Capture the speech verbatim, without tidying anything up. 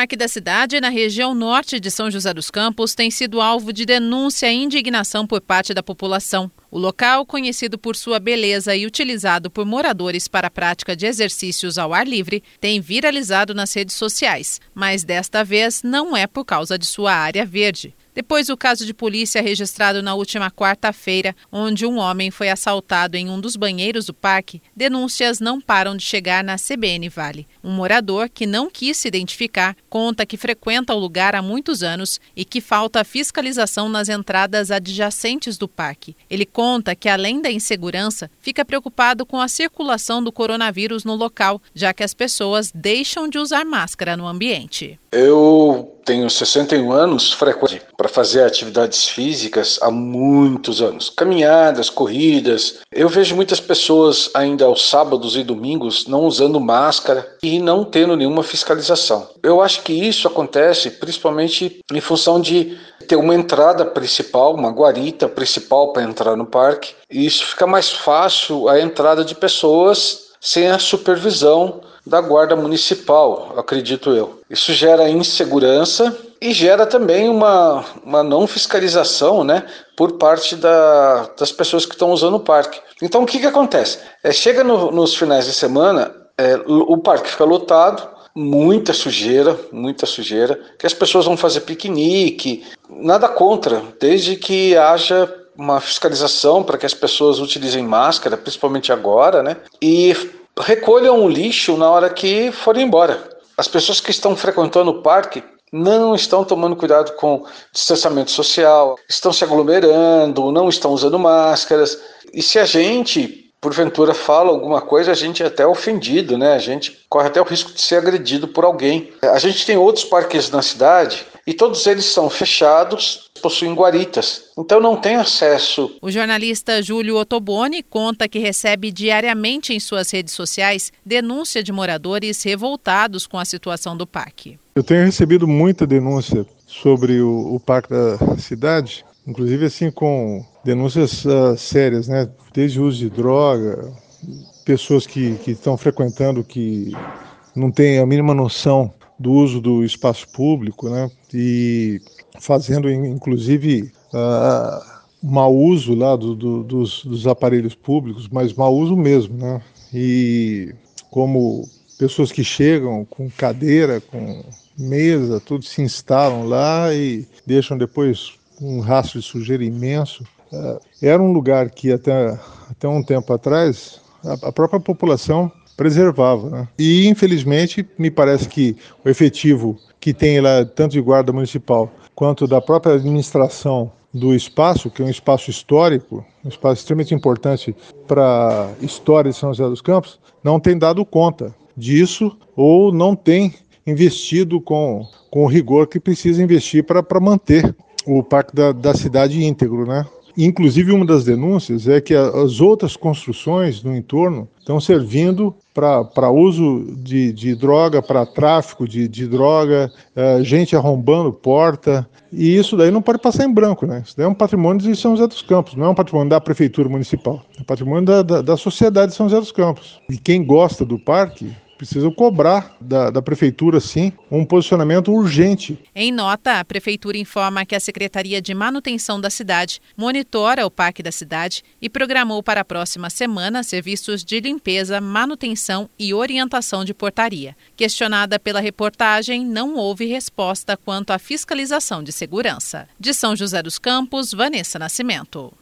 Parque da Cidade, na região norte de São José dos Campos, tem sido alvo de denúncia e indignação por parte da população. O local, conhecido por sua beleza e utilizado por moradores para a prática de exercícios ao ar livre, tem viralizado nas redes sociais, mas desta vez não é por causa de sua área verde. Depois do caso de polícia registrado na última quarta-feira, onde um homem foi assaltado em um dos banheiros do parque, denúncias não param de chegar na C B N Vale. Um morador que não quis se identificar conta que frequenta o lugar há muitos anos e que falta fiscalização nas entradas adjacentes do parque. Ele conta que, além da insegurança, fica preocupado com a circulação do coronavírus no local, já que as pessoas deixam de usar máscara no ambiente. Eu tenho sessenta e um anos, frequente para fazer atividades físicas há muitos anos. Caminhadas, corridas. Eu vejo muitas pessoas ainda aos sábados e domingos não usando máscara e não tendo nenhuma fiscalização. Eu acho que isso acontece principalmente em função de ter uma entrada principal, uma guarita principal para entrar no parque. E isso fica mais fácil a entrada de pessoas sem a supervisão da guarda municipal, acredito eu. Isso gera insegurança e gera também uma, uma não fiscalização, né, por parte da, das pessoas que estão usando o parque. Então o que, que acontece? É, chega no, nos finais de semana, é, o parque fica lotado, muita sujeira, muita sujeira, que as pessoas vão fazer piquenique, nada contra, desde que haja uma fiscalização para que as pessoas utilizem máscara, principalmente agora, né, e recolham o lixo na hora que forem embora. As pessoas que estão frequentando o parque não estão tomando cuidado com distanciamento social, estão se aglomerando, não estão usando máscaras. E se a gente, porventura, fala alguma coisa, a gente é até ofendido, né? A gente corre até o risco de ser agredido por alguém. A gente tem outros parques na cidade e todos eles são fechados, possuem guaritas, então não tem acesso. O jornalista Júlio Ottoboni conta que recebe diariamente em suas redes sociais denúncia de moradores revoltados com a situação do parque. Eu tenho recebido muita denúncia sobre o, o Parque da Cidade, inclusive assim com denúncias uh, sérias, né? Desde o uso de droga, pessoas que, que estão frequentando que não têm a mínima noção do uso do espaço público, né? E fazendo inclusive uh, mau uso lá do, do, dos, dos aparelhos públicos, mas mau uso mesmo, né? E como pessoas que chegam com cadeira, com mesa, tudo se instalam lá e deixam depois um rastro de sujeira imenso. Uh, era um lugar que até, até um tempo atrás a, a própria população preservava, né? E infelizmente me parece que o efetivo que tem lá, tanto de guarda municipal quanto da própria administração do espaço, que é um espaço histórico, um espaço extremamente importante para a história de São José dos Campos, não tem dado conta disso ou não tem investido com, com o rigor que precisa investir para manter o Parque da, da Cidade íntegro, né? Inclusive, uma das denúncias é que as outras construções no entorno estão servindo para uso de, de droga, para tráfico de, de droga, uh, gente arrombando porta, e isso daí não pode passar em branco, né? Isso daí é um patrimônio de São José dos Campos, não é um patrimônio da Prefeitura Municipal, é um patrimônio da, da, da sociedade de São José dos Campos. E quem gosta do parque precisa cobrar da, da Prefeitura, sim, um posicionamento urgente. Em nota, a Prefeitura informa que a Secretaria de Manutenção da Cidade monitora o Parque da Cidade e programou para a próxima semana serviços de limpeza, manutenção e orientação de portaria. Questionada pela reportagem, não houve resposta quanto à fiscalização de segurança. De São José dos Campos, Vanessa Nascimento.